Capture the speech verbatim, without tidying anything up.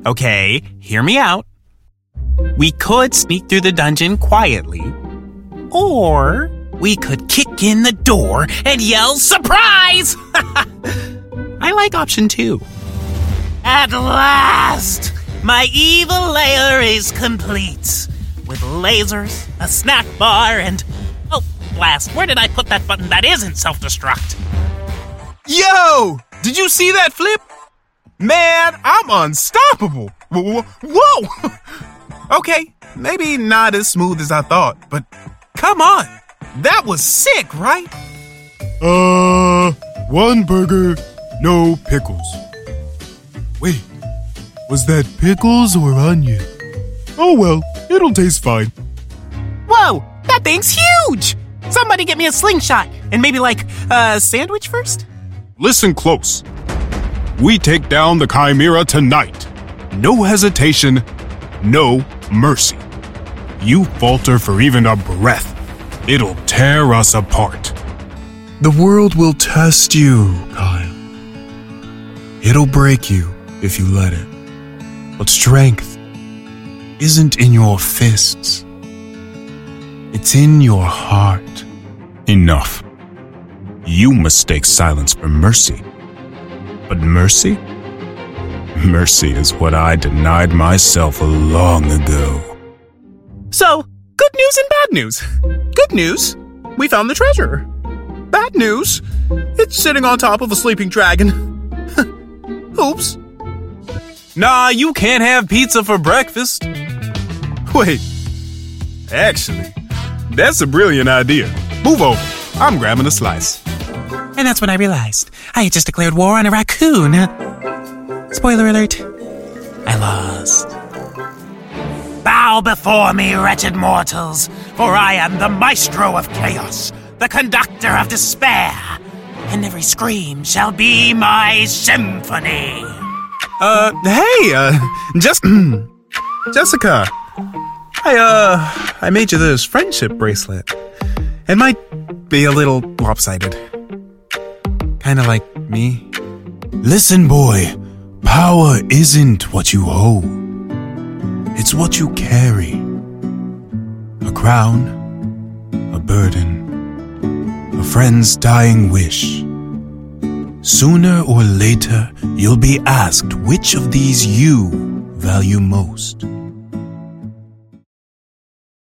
Okay, hear me out. We could sneak through the dungeon quietly, or we could kick in the door and yell, "Surprise!" I like option two. At last, my evil lair is complete. With lasers, a snack bar, and... Oh, blast, where did I put that button that isn't self-destruct? Yo! Did you see that flip? Man, I'm unstoppable. Whoa! Okay, maybe not as smooth as I thought, but come on. That was sick, right? Uh, one burger, no pickles. Wait, was that pickles or onion? Oh well, it'll taste fine. Whoa, that thing's huge! Somebody get me a slingshot, and maybe like a sandwich first? Listen close. We take down the Chimera tonight. No hesitation, no mercy. You falter for even a breath, it'll tear us apart. The world will test you, Kyle. It'll break you if you let it. But strength isn't in your fists. It's in your heart. Enough. You mistake silence for mercy. But mercy? Mercy is what I denied myself long ago. So, good news and bad news. Good news, we found the treasure. Bad news, it's sitting on top of a sleeping dragon. Oops. Nah, you can't have pizza for breakfast. Wait, actually, that's a brilliant idea. Move over, I'm grabbing a slice. And that's when I realized I had just declared war on a raccoon. Spoiler alert, I lost. Bow before me, wretched mortals, for I am the maestro of chaos, the conductor of despair, and every scream shall be my symphony. Uh, hey, uh, just, Jessica, I, uh, I made you this friendship bracelet. It might be a little lopsided. Kinda like me. Listen, boy, power isn't what you hold. It's what you carry. A crown, a burden, a friend's dying wish. Sooner or later, you'll be asked which of these you value most.